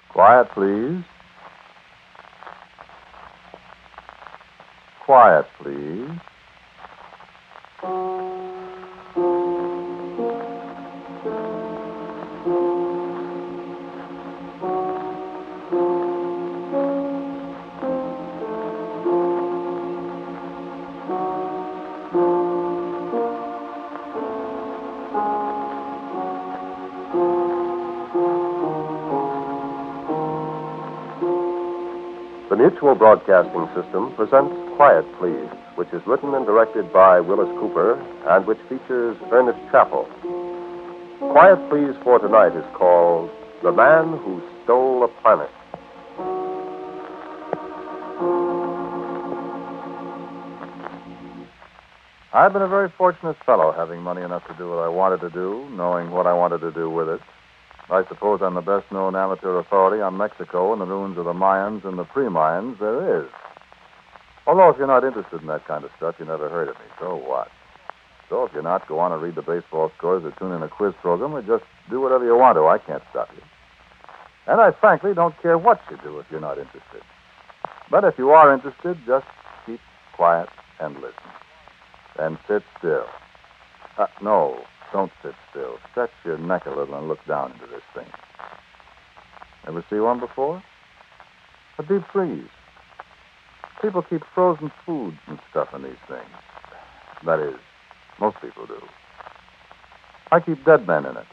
Quiet, please. Quiet, please. The Mutual Broadcasting System presents Quiet Please, which is written and directed by Willis Cooper and which features Ernest Chappell. Quiet Please for tonight is called The Man Who Stole a Planet. I've been a very fortunate fellow, having money enough to do what I wanted to do, knowing what I wanted to do with it. I suppose I'm the best-known amateur authority on Mexico and the ruins of the Mayans and the pre-Mayans there is. Although if you're not interested in that kind of stuff, you never heard of me. So what? So if you're not, go on and read the baseball scores or tune in a quiz program or just do whatever you want to. I can't stop you. And I frankly don't care what you do if you're not interested. But if you are interested, just keep quiet and listen. And sit still. No, don't sit still. Stretch your neck a little and look down into this thing. Ever see one before? A deep freeze. People keep frozen foods and stuff in these things. That is, most people do. I keep dead men in it.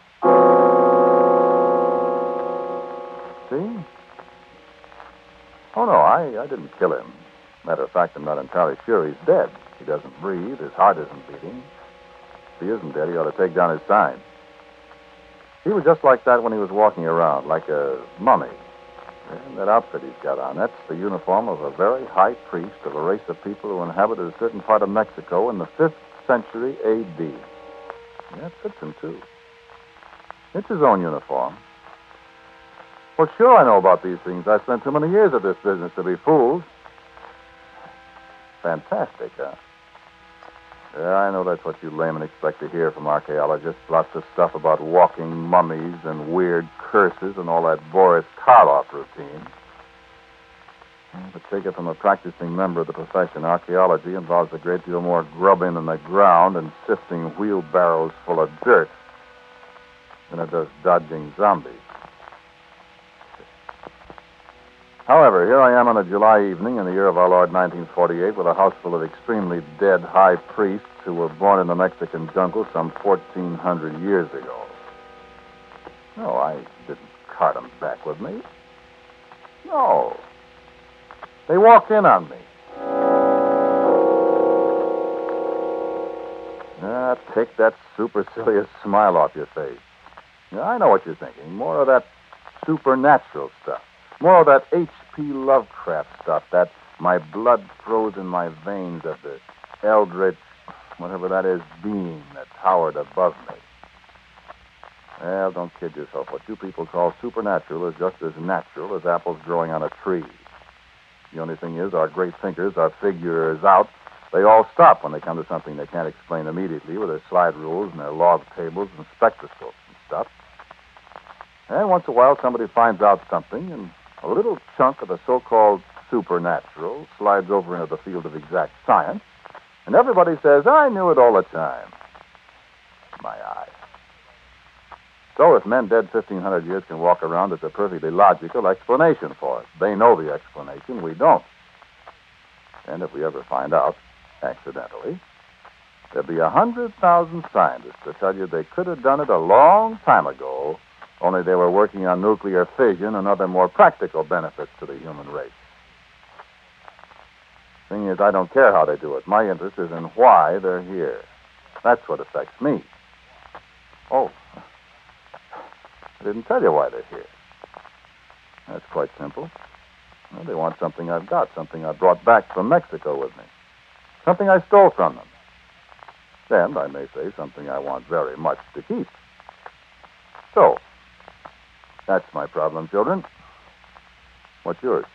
See? Oh, no, I didn't kill him. Matter of fact, I'm not entirely sure he's dead. He doesn't breathe. His heart isn't beating. If he isn't dead, he ought to take down his sign. He was just like that when he was walking around, like a mummy. And that outfit he's got on, that's the uniform of a very high priest of a race of people who inhabited a certain part of Mexico in the 5th century A.D. Yeah, it fits him, too. It's his own uniform. Well, sure I know about these things. I spent too many years at this business to be fooled. Fantastic, huh? Yeah, I know that's what you laymen expect to hear from archaeologists. Lots of stuff about walking mummies and weird curses and all that Boris Karloff routine. But take it from a practicing member of the profession, archaeology involves a great deal more grubbing in the ground and sifting wheelbarrows full of dirt than it does dodging zombies. However, here I am on a July evening in the year of our Lord 1948 with a house full of extremely dead high priests who were born in the Mexican jungle some 1,400 years ago. No, I didn't cart them back with me. No. They walked in on me. Take that supercilious smile off your face. Yeah, I know what you're thinking. More of that supernatural stuff. More of that H.P. Lovecraft stuff, that my blood froze in my veins of the eldritch, whatever that is, being that towered above me. Well, don't kid yourself. What you people call supernatural is just as natural as apples growing on a tree. The only thing is, our great thinkers, our figures out, they all stop when they come to something they can't explain immediately with their slide rules and their log tables and spectroscopes and stuff. And once in a while, somebody finds out something, and a little chunk of the so-called supernatural slides over into the field of exact science, and everybody says, I knew it all the time. My eye. So if men dead 1,500 years can walk around, it's a perfectly logical explanation for it. They know the explanation. We don't. And if we ever find out, accidentally, there'll be 100,000 scientists to tell you they could have done it a long time ago, only they were working on nuclear fission and other more practical benefits to the human race. Thing is, I don't care how they do it. My interest is in why they're here. That's what affects me. Oh, I didn't tell you why they're here. That's quite simple. Well, they want something I've got, something I brought back from Mexico with me. Something I stole from them. And, I may say, something I want very much to keep. So, that's my problem, children. What's yours?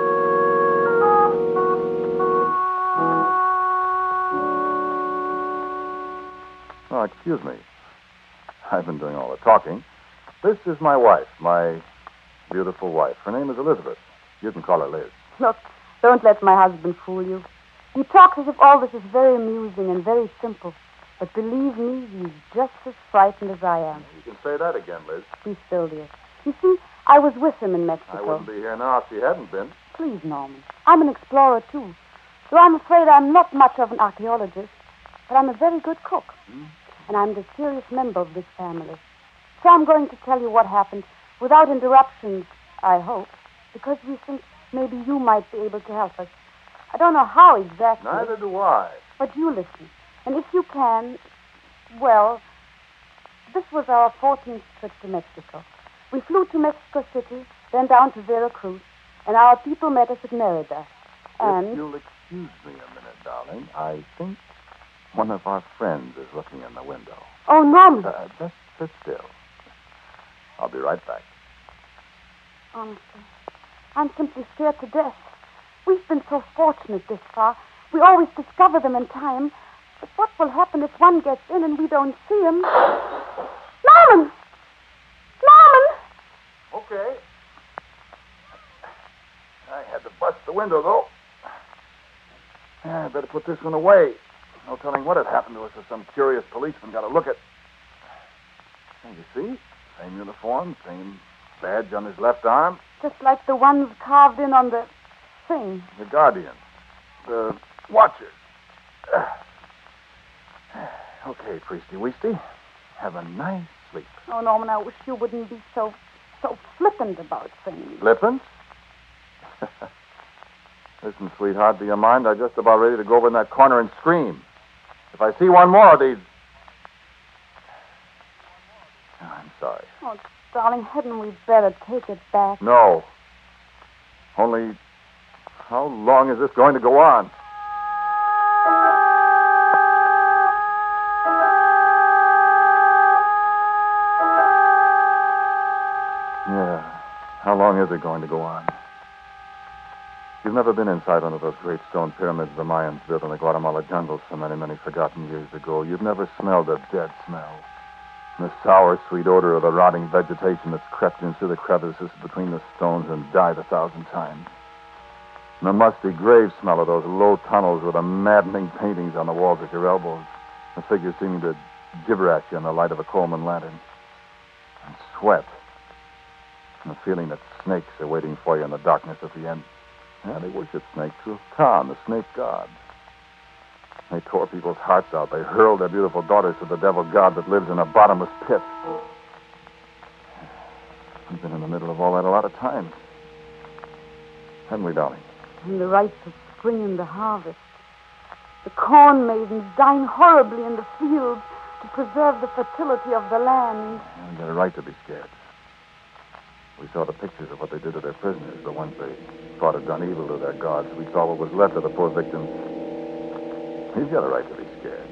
Oh, excuse me. I've been doing all the talking. This is my wife, my beautiful wife. Her name is Elizabeth. You can call her Liz. Look, don't let my husband fool you. He talks as if all this is very amusing and very simple. But believe me, he's just as frightened as I am. You can say that again, Liz. Be still, dear. You see, I was with him in Mexico. I wouldn't be here now if she hadn't been. Please, Norman. I'm an explorer, too. So I'm afraid I'm not much of an archaeologist, but I'm a very good cook. And I'm the serious member of this family. So I'm going to tell you what happened without interruptions, I hope, because we think maybe you might be able to help us. I don't know how exactly. Neither do I. But you listen. And if you can, well, this was our 14th trip to Mexico. We flew to Mexico City, then down to Veracruz, and our people met us at Merida. And... If you'll excuse me a minute, darling, I think one of our friends is looking in the window. Oh, Norman. Just sit still. I'll be right back. Honestly, I'm simply scared to death. We've been so fortunate this far. We always discover them in time. But what will happen if one gets in and we don't see him? Norman! Norman! Okay. I had to bust the window, though. I better put this one away. No telling what had happened to us if some curious policeman got a look at... Hey, you see? Same uniform, same badge on his left arm. Just like the ones carved in on the thing. The Guardian. The Watchers. Okay, Priesty Weasty. Have a nice sleep. Oh, Norman, I wish you wouldn't be so flippant about things. Flippant? Listen, sweetheart, do you mind? I'm just about ready to go over in that corner and scream. If I see one more of these... Oh, I'm sorry. Oh, darling, hadn't we better take it back? No. Only, how long is this going to go on? Yeah. How long is it going to go on? You've never been inside one of those great stone pyramids the Mayans built in the Guatemala jungles so many, many forgotten years ago. You've never smelled the dead smell. The sour, sweet odor of the rotting vegetation that's crept in through the crevices between the stones and died 1,000 times. And the musty grave smell of those low tunnels with the maddening paintings on the walls at your elbows. The figures seeming to gibber at you in the light of a Coleman lantern. And sweat. And the feeling that snakes are waiting for you in the darkness at the end. Yeah, they worship snakes with Khan, the snake god. They tore people's hearts out. They hurled their beautiful daughters to the devil god that lives in a bottomless pit. We've been in the middle of all that a lot of times. Haven't we, darling? And the rites of spring and the harvest. The corn maidens dying horribly in the fields to preserve the fertility of the land. Yeah, we got a right to be scared. We saw the pictures of what they did to their prisoners, the ones they thought had done evil to their gods. We saw what was left of the poor victims. We've got a right to be scared.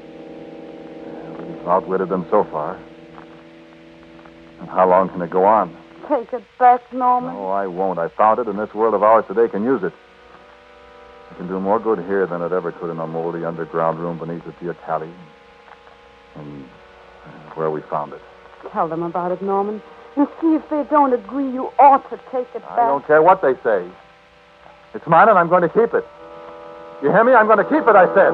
We've outwitted them so far. And how long can it go on? Take it back, Norman. No, I won't. I found it, and this world of ours today can use it. It can do more good here than it ever could in a moldy underground room beneath the Teocalli. And where we found it. Tell them about it, Norman. And see if they don't agree you ought to take it back. I don't care what they say. It's mine, and I'm going to keep it. You hear me? I'm going to keep it, I said.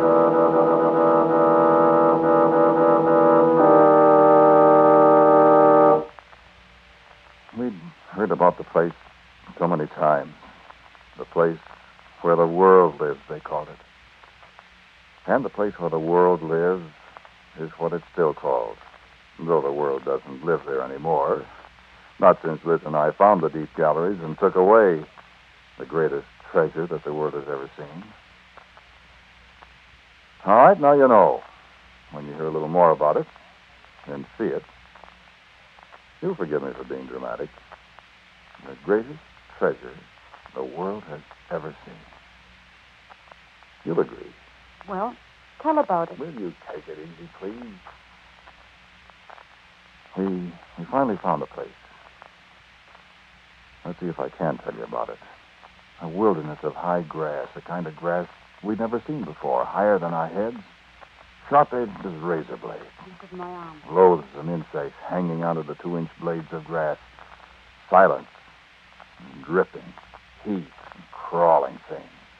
We'd heard about the place so many times. The place where the world lives, they called it. And the place where the world lives is what it's still called. Though the world doesn't live there anymore. Not since Liz and I found the deep galleries and took away the greatest treasure that the world has ever seen. All right, now you know. When you hear a little more about it and see it, you'll forgive me for being dramatic. The greatest treasure the world has ever seen. You'll agree. Well, tell about it. Will you take it easy, please? We finally found a place. Let's see if I can tell you about it. A wilderness of high grass, a kind of grass we'd never seen before, higher than our heads, sharp-edged as razor blades. Look at my arm. Loathsome insects hanging onto the 2-inch blades of grass. Silence and dripping, heat, and crawling things.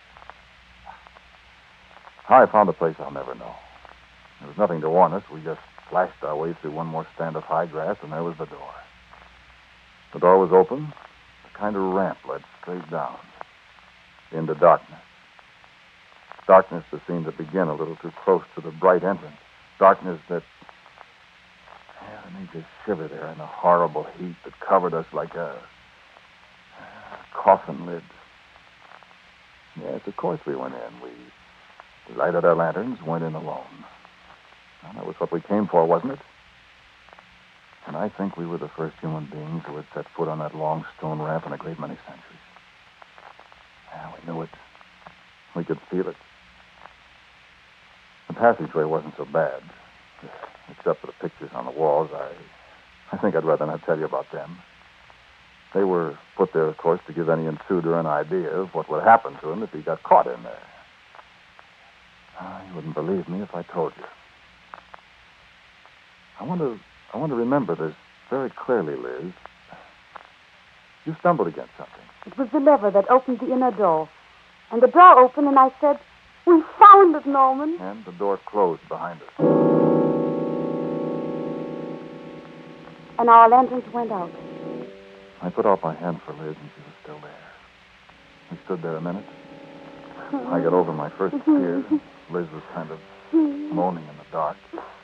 How I found the place, I'll never know. There was nothing to warn us. We just flashed our way through one more stand of high grass, and there was the door. The door was open. A kind of ramp led straight down into darkness. Darkness that seemed to begin a little too close to the bright entrance. Darkness that... Yeah, it made you shiver there in the horrible heat that covered us like a coffin lid. Yes, of course we went in. We lighted our lanterns, went in alone. Well, that was what we came for, wasn't it? And I think we were the first human beings who had set foot on that long stone ramp in a great many centuries. Yeah, we knew it. We could feel it. The passageway wasn't so bad, except for the pictures on the walls. I think I'd rather not tell you about them. They were put there, of course, to give any intruder an idea of what would happen to him if he got caught in there. You wouldn't believe me if I told you. I want to remember this very clearly, Liz. You stumbled against something. It was the lever that opened the inner door. And the door opened, and I said, "We found it, Norman." And the door closed behind us. And our lanterns went out. I put out my hand for Liz, and she was still there. We stood there a minute. I got over my first fear. Liz was kind of moaning in the dark.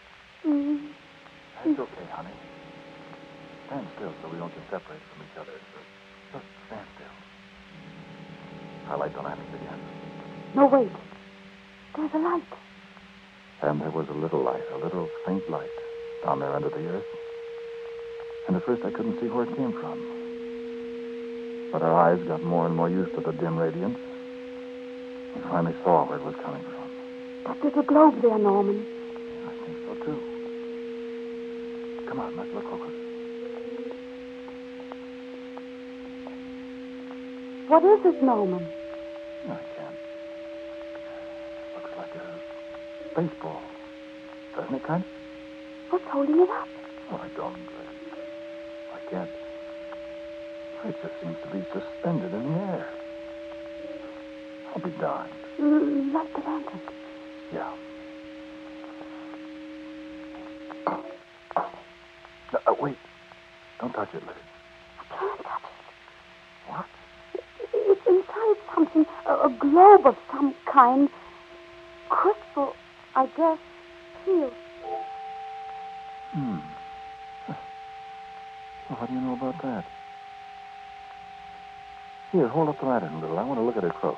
It's okay, honey. Stand still so we don't get separated from each other. Just stand still. I light the lanterns again. No, wait. There's a light. And there was a little light, a little faint light, down there under the earth. And at first I couldn't see where it came from. But our eyes got more and more used to the dim radiance. We finally saw where it was coming from. That little globe there, Norman. I think so, too. Come on, let's look closer. What is it, Norman? I can't. Looks like a baseball. Doesn't it, kind of? What's holding it up? Oh, I don't. I can't. It just seems to be suspended in the air. I'll be darned. Light the lantern. Yeah. Wait. Don't touch it, Liz. I can't touch it. What? It's inside something. A globe of some kind. Crystal, I guess. Here. Well, what do you know about that? Here, hold up the lantern a little. I want to look at it close.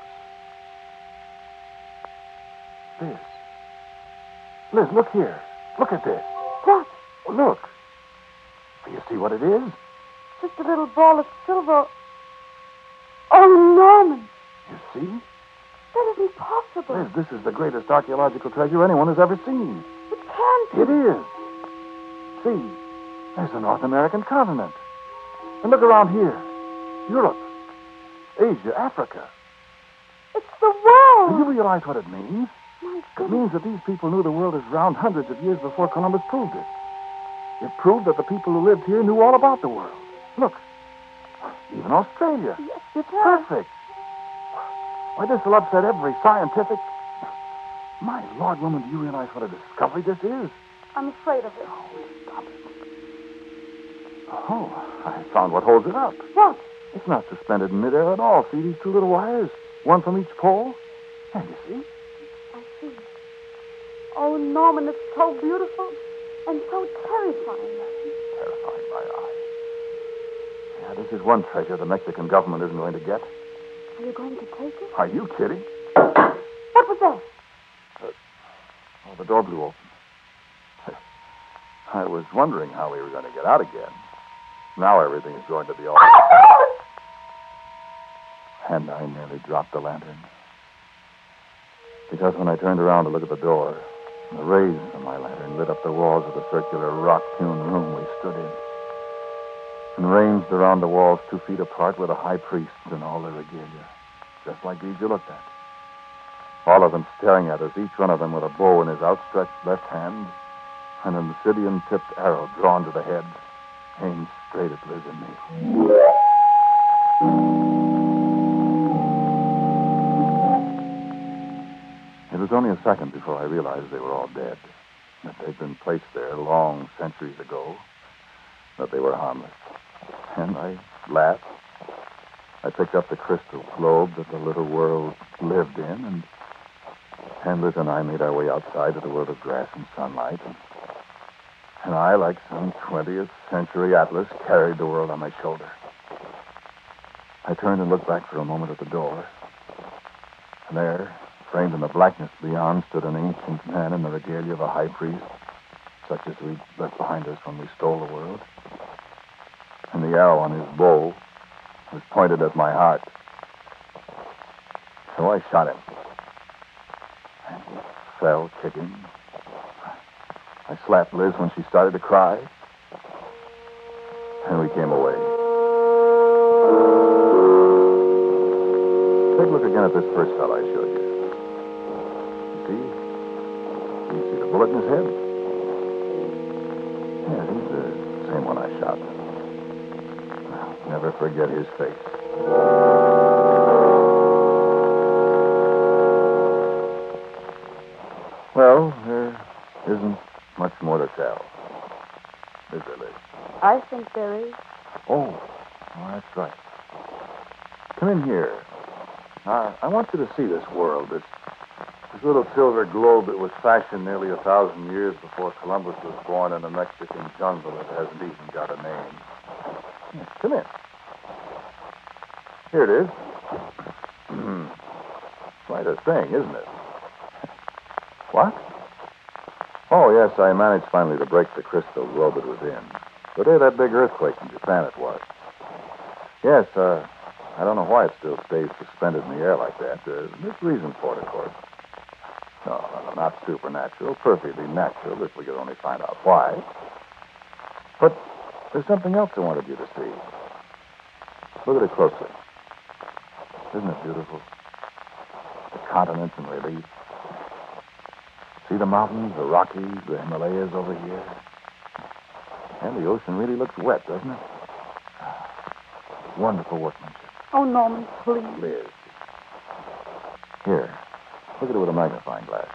Liz, look here. Look at this. What? Look. Do you see what it is? Just a little ball of silver. Oh, Norman. You see? That isn't possible. Liz, this is the greatest archaeological treasure anyone has ever seen. It can't be. It is. See, there's the North American continent. And look around here. Europe, Asia, Africa. It's the world. Do you realize what it means? My It goodness. means that these people knew the world is round hundreds of years before Columbus proved it. It proved that the people who lived here knew all about the world. Look, even Australia. Yes, it has. Perfect. Why, this will upset every scientific... My Lord, woman, do you realize what a discovery this is? I'm afraid of it. Oh, stop it. Oh, I found what holds it up. What? It's not suspended in midair at all. See these two little wires? One from each pole? And you see? I see. Oh, Norman, it's so beautiful and so terrifying. Terrifying my eye. Yeah, this is one treasure the Mexican government isn't going to get. Are you going to take it? Are you kidding? What was that? Oh, the door blew open. I was wondering how we were going to get out again. Now everything is going to be all right. And I nearly dropped the lantern. Because when I turned around to look at the door, the rays from my lantern lit up the walls of the circular rock-hewn room we stood in. And ranged around the walls 2 feet apart were the high priests in all their regalia, just like these you looked at. All of them staring at us, each one of them with a bow in his outstretched left hand and an obsidian-tipped arrow drawn to the head, aimed straight at Liz and me. only a second before I realized they were all dead. That they'd been placed there long centuries ago. That they were harmless. And I laughed. I picked up the crystal globe that the little world lived in, and Hamlet and I made our way outside to the world of grass and sunlight. And I, like some 20th century Atlas, carried the world on my shoulder. I turned and looked back for a moment at the door. And there, framed in the blackness beyond, stood an ancient man in the regalia of a high priest, such as we'd left behind us when we stole the world. And the arrow on his bow was pointed at my heart. So I shot him. And he fell kicking. I slapped Liz when she started to cry. And we came away. Take a look again at this first fellow I showed you. You see the bullet in his head? Yeah, he's the same one I shot. I'll never forget his face. Well, there isn't much more to tell. Is there, Liz? I think there is. Oh, that's right. Come in here. I want you to see this world, this little silver globe that was fashioned nearly 1,000 years before Columbus was born in a Mexican jungle that hasn't even got a name. Yeah, come in. Here it is. Quite a thing, isn't it? What? Oh, yes, I managed finally to break the crystal globe it was in. The day of that big earthquake in Japan it was. Yes, I don't know why it still stays suspended in the air like that. There's reason for it, of course. No, not supernatural. Perfectly natural, if we could only find out why. But there's something else I wanted you to see. Look at it closely. Isn't it beautiful? The continents in relief. See the mountains, the Rockies, the Himalayas over here? And the ocean really looks wet, doesn't it? Wonderful workmanship. Oh, Norman, please. Liz. Here. Look at it with a magnifying glass.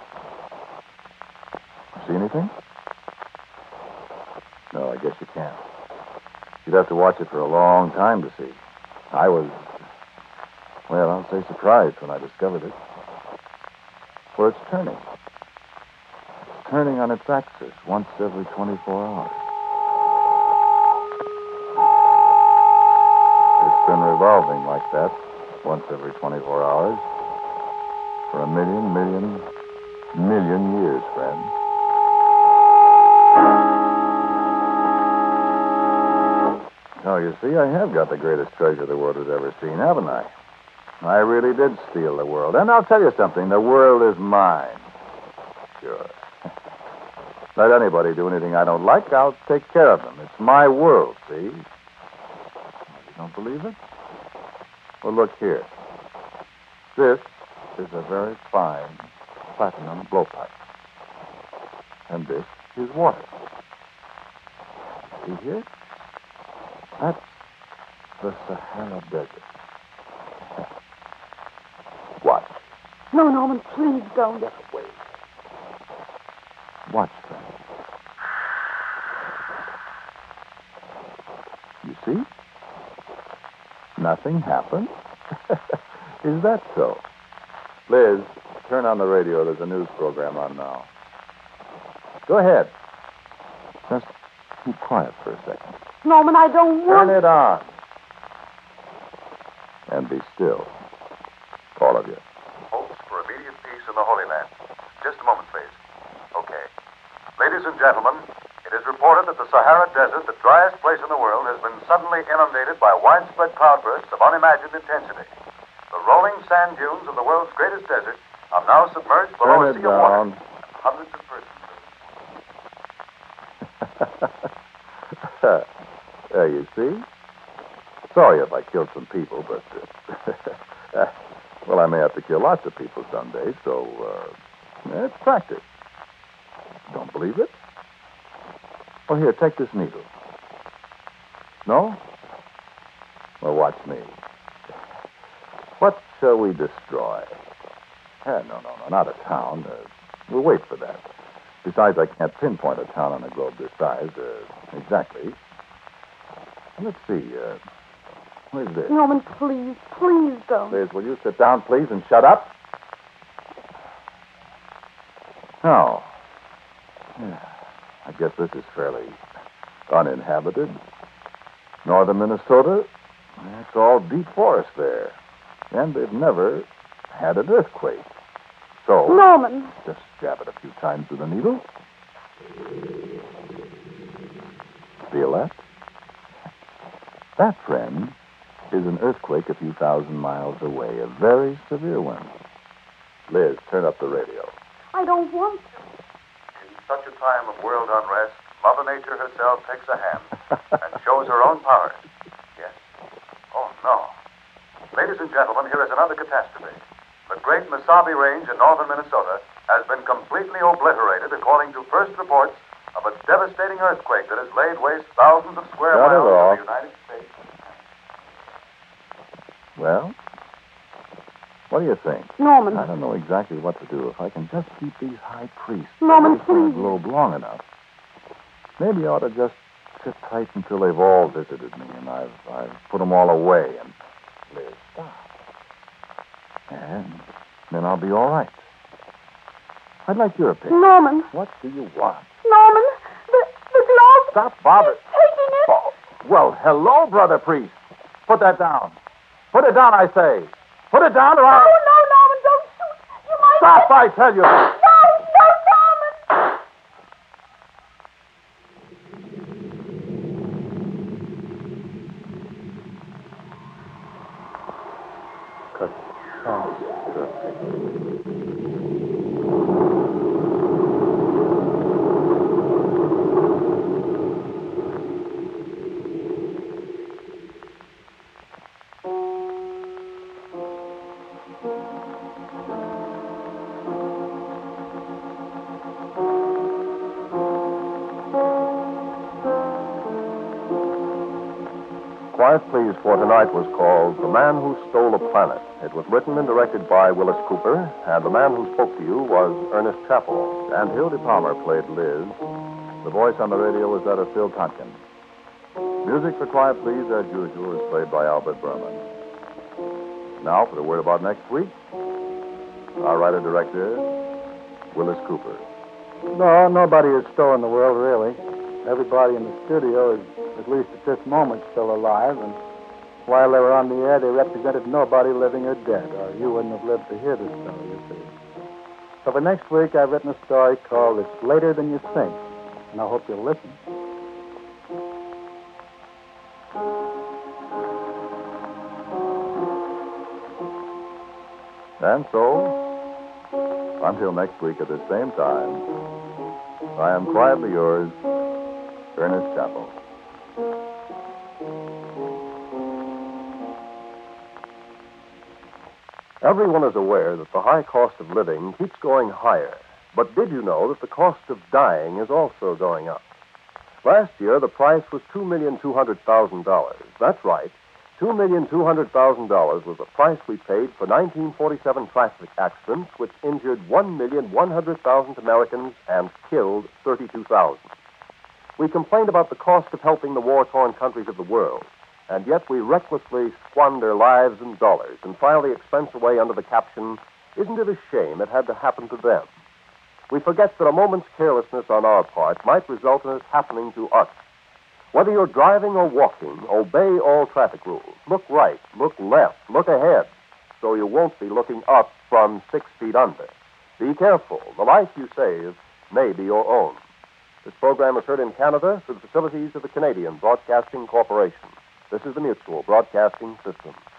See anything? No, I guess you can't. You'd have to watch it for a long time to see. I was, well, I'll say surprised when I discovered it. For it's turning. It's turning on its axis once every 24 hours. It's been revolving like that once every 24 hours for a million years, friend. Oh, you see, I have got the greatest treasure the world has ever seen, haven't I? I really did steal the world. And I'll tell you something, the world is mine. Sure. Let anybody do anything I don't like, I'll take care of them. It's my world, see? You don't believe it? Well, look here. This is a very fine platinum blowpipe. And this is water. See here? That's the Sahara Desert. Watch. No, Norman, please don't. Just wait. Watch, friend. You see? Nothing happened. Is that so? Liz, turn on the radio. There's a news program on now. Go ahead. Just keep quiet for a second. Norman, I don't want... Turn it on. And be still. All of you. Hopes for immediate peace in the Holy Land. Just a moment, please. Okay. Ladies and gentlemen, it is reported that the Sahara Desert, the driest place in the world, has been suddenly inundated by widespread cloudbursts of unimagined intensity. The rolling sand dunes of the world's greatest desert are now submerged below a sea of water. Turn it down. Hundreds of persons. There, you see? Sorry if I killed some people, but... well, I may have to kill lots of people someday, so... it's practice. Don't believe it? Well, here, take this needle. No? Well, watch me. What shall we destroy? No, not a town. We'll wait for that. Besides, I can't pinpoint a town on a globe this size. Exactly. Let's see. Where's this? Norman, please don't. Liz, will you sit down, please, and shut up? Now, I guess this is fairly uninhabited. Northern Minnesota, it's all deep forest there. And they've never had an earthquake. So, Norman. just jab it a few times with a needle. Feel that? That, friend, is an earthquake a few thousand miles away, a very severe one. Liz, turn up the radio. I don't want to. In such a time of world unrest, Mother Nature herself takes a hand and shows her own power. Yes. Oh, no. Ladies and gentlemen, here is another catastrophe. The great Mesabi Range in northern Minnesota has been completely obliterated according to first reports of a devastating earthquake that has laid waste thousands of square Got it miles all. of the United States. Well, what do you think? Norman. I don't know exactly what to do. If I can just keep these high priests Norman, away from the please. globe long enough, maybe I ought to just sit tight until they've all visited me and I've put them all away. And Liz, stop. And then I'll be all right. I'd like your opinion. Norman. What do you want? Norman, the globe. Stop, Bobby. Taking it. Oh, well, hello, brother priest. Put that down. Put it down, I say. Put it down or I'll... No, Norman, don't shoot. You might... Stop, I tell you. No, Norman. Quiet Please for tonight was called The Man Who Stole a Planet. It was written and directed by Willis Cooper, and the man who spoke to you was Ernest Chappell. And Hildy Palmer played Liz. The voice on the radio was that of Phil Tompkins. Music for Quiet Please, as usual, is played by Albert Berman. Now, for the word about next week, our writer-director, Willis Cooper. No, nobody has stolen the world, really. Everybody in the studio is, at least at this moment, still alive, and while they were on the air, they represented nobody living or dead, or you wouldn't have lived to hear the story, you see. So for next week, I've written a story called It's Later Than You Think, and I hope you'll listen. And so, until next week at the same time, I am quietly yours, Ernest Chappell. Everyone is aware that the high cost of living keeps going higher. But did you know that the cost of dying is also going up? Last year, the price was $2,200,000. That's right. $2,200,000 was the price we paid for 1947 traffic accidents which injured 1,100,000 Americans and killed 32,000. We complained about the cost of helping the war-torn countries of the world, and yet we recklessly squander lives and dollars and file the expense away under the caption, "Isn't it a shame it had to happen to them?" We forget that a moment's carelessness on our part might result in it happening to us. Whether you're driving or walking, obey all traffic rules. Look right, look left, look ahead, so you won't be looking up from 6 feet under. Be careful. The life you save may be your own. This program is heard in Canada through the facilities of the Canadian Broadcasting Corporation. This is the Mutual Broadcasting System.